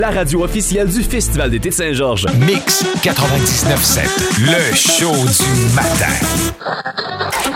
La radio officielle du Festival d'été de Saint-Georges. Mix 99.7, le show du matin.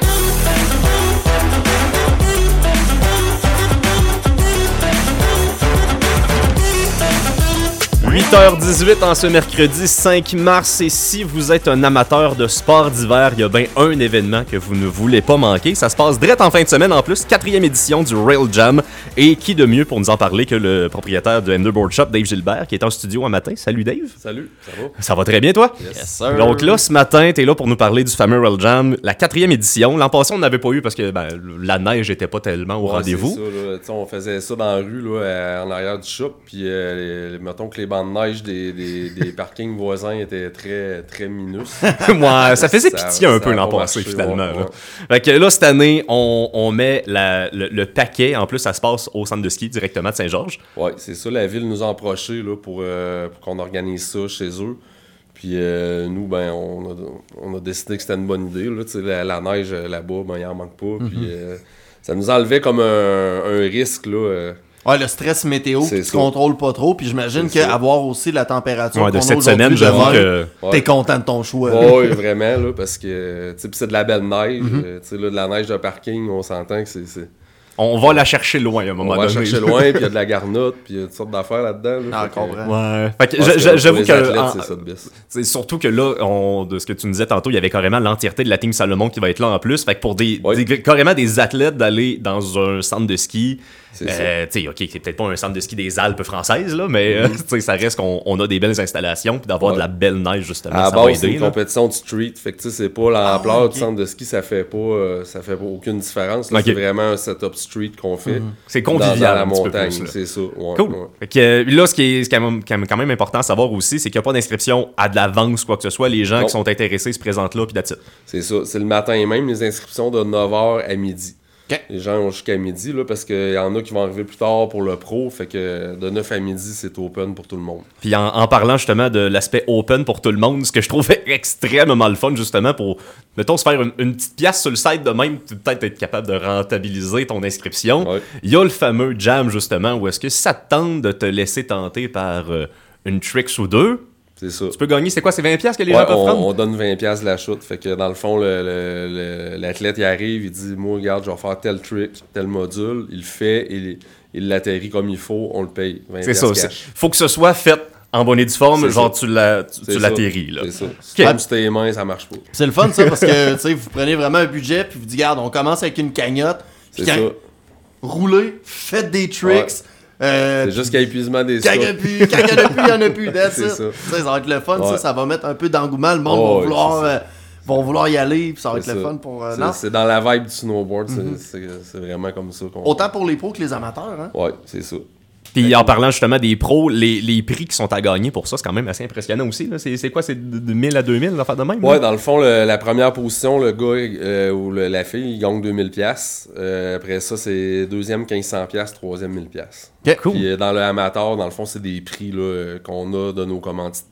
8h18 en ce mercredi 5 mars, et si vous êtes un amateur de sport d'hiver, il y a bien un événement que vous ne voulez pas manquer. Ça se passe direct en fin de semaine en plus, 4e édition du Rail Jam. Et qui de mieux pour nous en parler que le propriétaire de Enderboard Shop, Dave Gilbert, qui est en studio un matin. Salut Dave. Salut, ça va? Ça va très bien toi? Yes sir. Donc là, ce matin, t'es là pour nous parler du fameux Rail Jam, la 4e édition. L'an passé, on n'avait pas eu parce que la neige n'était pas tellement au rendez-vous. C'est ça, là. On faisait ça dans la rue, là, en arrière du shop, puis mettons que les bancs de neige des parkings voisins étaient très, très minus. Ouais, ça faisait pitié un peu l'an passé, finalement. Ouais. Là. Fait que là, cette année, on met le paquet. En plus, ça se passe au centre de ski directement de Saint-Georges. Ouais, c'est ça. La ville nous a approchés là, pour qu'on organise ça chez eux. Puis nous, on a décidé que c'était une bonne idée. Là. La neige là-bas, il en manque pas. Puis ça nous enlevait comme un risque. Là, Ouais, le stress météo, c'est tu contrôles pas trop. Puis j'imagine qu'avoir aussi la température de qu'on cette a semaine, j'avoue que t'es content de ton choix. Oui, vraiment, là, parce que c'est de la belle neige. Là, de la neige de parking, on s'entend que c'est... On va la chercher loin à un moment donné. On va la chercher loin, puis il y a de la garnotte, puis il y a toutes sortes d'affaires là-dedans. Là, Ah, comprends. Ouais. Fait que j'avoue que... Athlètes, c'est ça de bis. C'est surtout que là, de ce que tu nous disais tantôt, il y avait carrément l'entièreté de la Team Salomon qui va être là en plus. Fait que pour carrément des athlètes d'aller dans un centre de ski... OK, c'est peut-être pas un centre de ski des Alpes françaises, là, mais ça reste qu'on a des belles installations, puis d'avoir de la belle neige, justement, à ça base, va aider. c'est une compétition de street, fait que c'est pas l'ampleur du centre de ski, ça fait pas aucune différence. Là, c'est vraiment un setup street qu'on fait. C'est convivial dans la un petit peu montagne, plus, c'est ça. Ouais, cool. Ouais. Fait que, là, ce qui est quand même important à savoir aussi, c'est qu'il n'y a pas d'inscription à de l'avance, quoi que ce soit. Les gens qui sont intéressés se présentent là, puis that's it. C'est ça, c'est le matin même, les inscriptions de 9h à midi. Okay. Les gens ont jusqu'à midi, là, parce qu'il y en a qui vont arriver plus tard pour le pro, fait que de 9 à midi, c'est open pour tout le monde. Puis en parlant justement de l'aspect open pour tout le monde, ce que je trouvais extrêmement le fun justement pour, mettons, se faire une petite pièce sur le site de même, peut-être être capable de rentabiliser ton inscription. Ouais. Il y a le fameux jam justement, où est-ce que si ça te tente de te laisser tenter par une tricks ou deux, c'est ça. tu peux gagner, c'est quoi, c'est 20$ que les gens peuvent prendre? On donne 20$ de la chute. Fait que dans le fond, l'athlète il arrive, il dit moi, regarde, je vais faire tel trick, tel module. Il le fait, il l'atterrit comme il faut, on le paye. 20$ C'est ça. cash. Faut que ce soit fait en bonne et due forme, C'est genre ça. tu l'atterris. Là. C'est ça. Okay. Comme si tes mains, ça marche pas. C'est le fun, ça, parce que vous prenez vraiment un budget, puis vous dites, regarde, on commence avec une cagnotte, puis C'est ça. roulez, faites des tricks. C'est juste qu'à épuisement des Quand il n'y en a plus, il n'y en a plus. That's C'est it. ça. Ça va être le fun, Ouais. ça va mettre un peu d'engouement. Le monde ouais, vont vouloir y aller, puis ça va être C'est le ça. fun pour. Non? C'est dans la vibe du snowboard, c'est vraiment comme ça qu'on... Autant pour les pros que les amateurs. Hein? Ouais, c'est ça. Puis en parlant justement des pros, les prix qui sont à gagner pour ça, c'est quand même assez impressionnant aussi. Là. C'est quoi, c'est de 1000 à 2000, l'affaire de même? Ouais, là? dans le fond, la première position, le gars ou la fille, il gagne 2000$. Après ça, c'est deuxième 1500$, troisième 1000$. Okay, cool. Puis dans le amateur, dans le fond, c'est des prix là, qu'on a de nos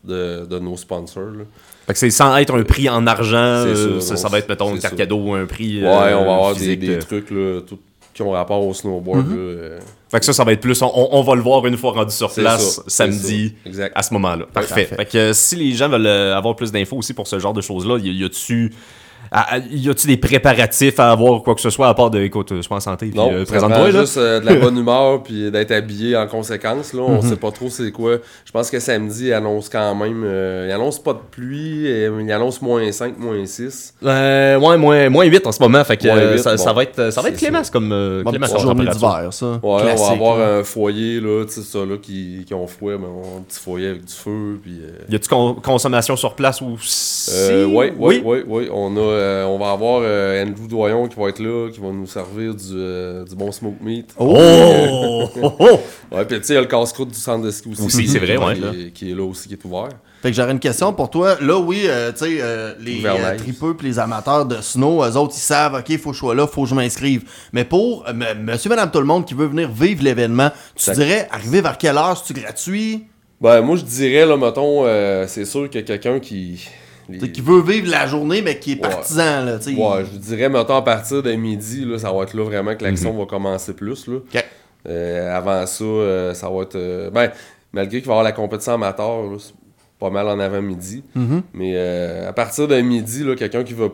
de nos sponsors. Là. Fait que c'est sans être un prix en argent, C'est ça va être, mettons, une carte cadeau, un prix Ouais, on va avoir physique, des trucs là, qui ont rapport au snowboard. Là, Fait que ça va être plus, on va le voir une fois rendu sur C'est place ça, samedi, c'est ça. Exact. à ce moment-là. Parfait. Fait que si les gens veulent avoir plus d'infos aussi pour ce genre de choses-là, y a-tu des préparatifs à avoir quoi que ce soit à part de, écoute, sois en santé, puis Non, présente-toi, là? juste de la bonne humeur puis d'être habillé en conséquence. Là. On sait pas trop c'est quoi. Je pense que samedi, il annonce quand même... il annonce pas de pluie, il annonce -5, -6. Ouais, moins 8 en ce moment, fait que -8, ça va être c'est clémence comme clémence Petite comme journée température. d'hiver, ça. Ouais, on Classique, va avoir là. un foyer, là, tu sais, ça, là, qui ont fouet, mais on a un petit foyer avec du feu, puis... Y a-tu consommation sur place aussi? Oui. On va avoir Andrew Doyon qui va être là, qui va nous servir du bon smoke meat. Oh! Ouais, puis tu sais, il y a le casse-croûte du centre de ski aussi. Aussi, c'est vrai, ouais, qui est là aussi, qui est ouvert. Fait que j'aurais une question pour toi. Là, oui, tu sais, les Gouvernail. tripeux pis les amateurs de snow, eux autres, ils savent, OK, faut que je sois là, faut que je m'inscrive. Mais pour monsieur, madame, tout le monde qui veut venir vivre l'événement, tu dirais, arriver vers quelle heure? C'est-tu gratuit? Ben, moi, je dirais, là, mettons, c'est sûr que quelqu'un qui... Qui veut vivre la journée, mais qui est partisan, là, tu sais. Ouais, je dirais, mettons, à partir de midi, là, ça va être là vraiment que l'action va commencer plus, là. OK. Avant ça, ça va être... malgré qu'il va y avoir la compétition amateur, là, c'est pas mal en avant-midi. Mais à partir de midi, là, quelqu'un qui veut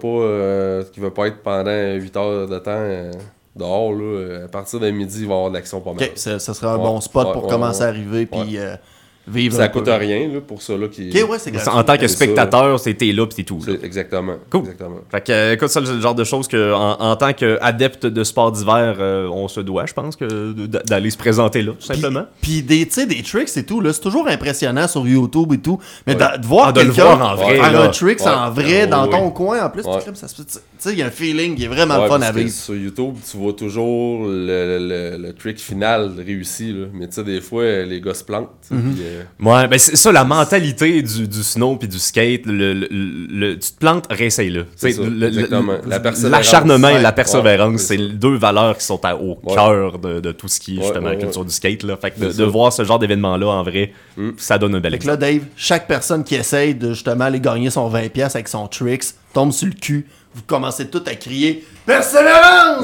pas être pendant 8 heures de temps dehors, là, à partir de midi, il va y avoir de l'action pas mal. Ok, ça serait un bon spot pour commencer à arriver puis vivre Ça un peu. coûte rien là, pour ça. Là, Ok, ouais, c'est gratuit. En tant que C'est spectateur, t'es là pis c'est tout. Là. Exactement. Cool. Exactement. Fait que, écoute, ça, c'est le genre de choses que, en tant qu'adepte de sport d'hiver, on se doit, je pense, d'aller se présenter là, tout simplement. Puis des tricks et tout, là, c'est toujours impressionnant sur YouTube et tout. Mais de voir de le quelqu'un voir en vrai, faire là. un trick en vrai dans oui. ton coin, en plus, Ouais. tu sais, il y a un feeling qui est vraiment le Ouais, fun parce à que vivre. sur YouTube, tu vois toujours le trick final réussi. Là. Mais tu sais, des fois, les gars se plantent. Tu sais, puis, Ouais, ben c'est ça, la mentalité du snow puis du skate, tu te plantes, réessaye-le. C'est ça, exactement. La persévérance. L'acharnement et la Ouais, persévérance, c'est c'est ça. deux valeurs qui sont au Ouais. cœur de tout ce qui est justement la culture du skate. Là. Fait que de voir ce genre d'événement-là en vrai, ça donne un bel Fait que là, Dave, chaque personne qui essaye de justement aller gagner son 20$ avec son tricks tombe sur le cul. Vous commencez tout à crier persévérance!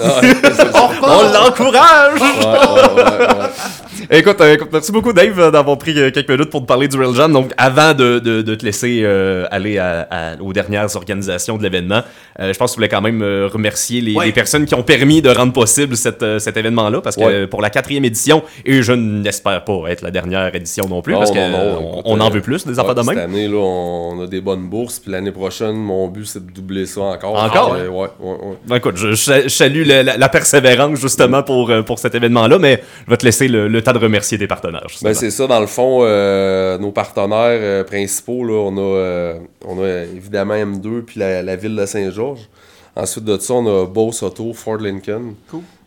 On l'encourage! Ouais. Écoute, merci beaucoup Dave d'avoir pris quelques minutes pour te parler du Real Jam. Donc avant de te laisser aller aux dernières organisations de l'événement, je pense que tu voulais quand même remercier les personnes qui ont permis de rendre possible cet événement-là, parce que pour la 4e édition, et je n'espère pas être la dernière édition non plus, parce qu'on en veut plus des affaires de même. Cette année, là, on a des bonnes bourses, puis l'année prochaine, mon but, c'est de doubler ça encore. Encore? Ouais. Ben, écoute, je salue la persévérance justement pour cet événement-là, mais je vais te laisser le temps de remercier tes partenaires. Justement. Ben c'est ça, dans le fond, nos partenaires principaux, là, on a évidemment M2 puis la ville de Saint-Georges. Ensuite de ça, on a Boss Auto, Ford Lincoln,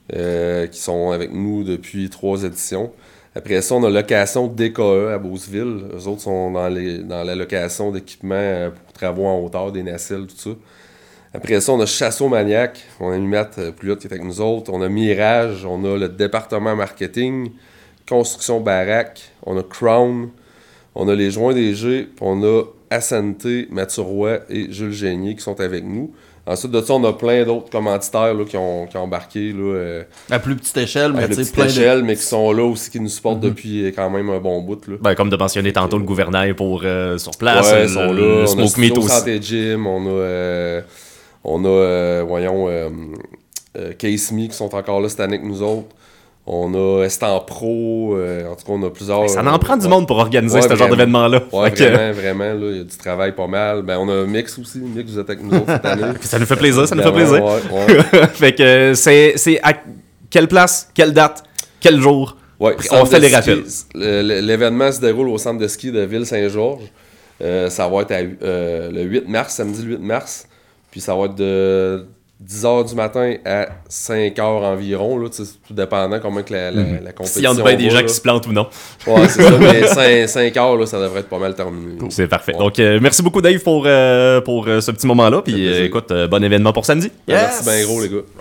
qui sont avec nous depuis 3 éditions. Après ça, on a location DKE à Beauceville. Eux autres sont dans la location d'équipements pour travaux en hauteur, des nacelles, tout ça. Après ça, on a Chassot Maniac, on a mis Matt plus haut qui est avec nous autres. On a Mirage, on a le département marketing, Construction Baraque, on a Crown, on a les Joints des G, on a Assanté, Mathieu Roy et Jules Génier qui sont avec nous. Ensuite de ça, on a plein d'autres commanditaires là, qui ont embarqué là, À plus petite échelle, à mais tu sais, petite plein échelle, mais qui sont là aussi, qui nous supportent depuis quand même un bon bout. Là. Ben, comme de mentionner tantôt le gouvernail pour sur place, Ouais, ils sont là. le On a Smoke Meat Studio aussi. Santé Gym, on a Case Me qui sont encore là cette année avec nous autres. On a Estan Pro, en tout cas, on a plusieurs... Ça en prend du monde pour organiser ce genre vraiment. d'événement-là. Ouais, Fait que- vraiment, là, il y a du travail pas mal. Ben, on a Mix aussi, Mix, vous êtes avec nous autres cette année. Ça nous fait plaisir, ça nous fait plaisir. Ouais. Fait que c'est à quelle place, quelle date, quel jour? Ouais, On centre fait de les ski. rappels. L'événement se déroule au centre de ski de Ville-Saint-Georges. Ça va être le 8 mars, samedi le 8 mars. Puis ça va être de 10h du matin à 5h environ. Là, tout dépendant comment que la compétition S'il y en a bien des va, gens là. qui se plantent ou non. Ouais, c'est ça, mais 5h, là, ça devrait être pas mal terminé. C'est parfait. Ouais. Donc, merci beaucoup Dave pour ce petit moment-là. Puis Ça fait plaisir. écoute, bon événement pour samedi. Yes! Merci bien gros, les gars.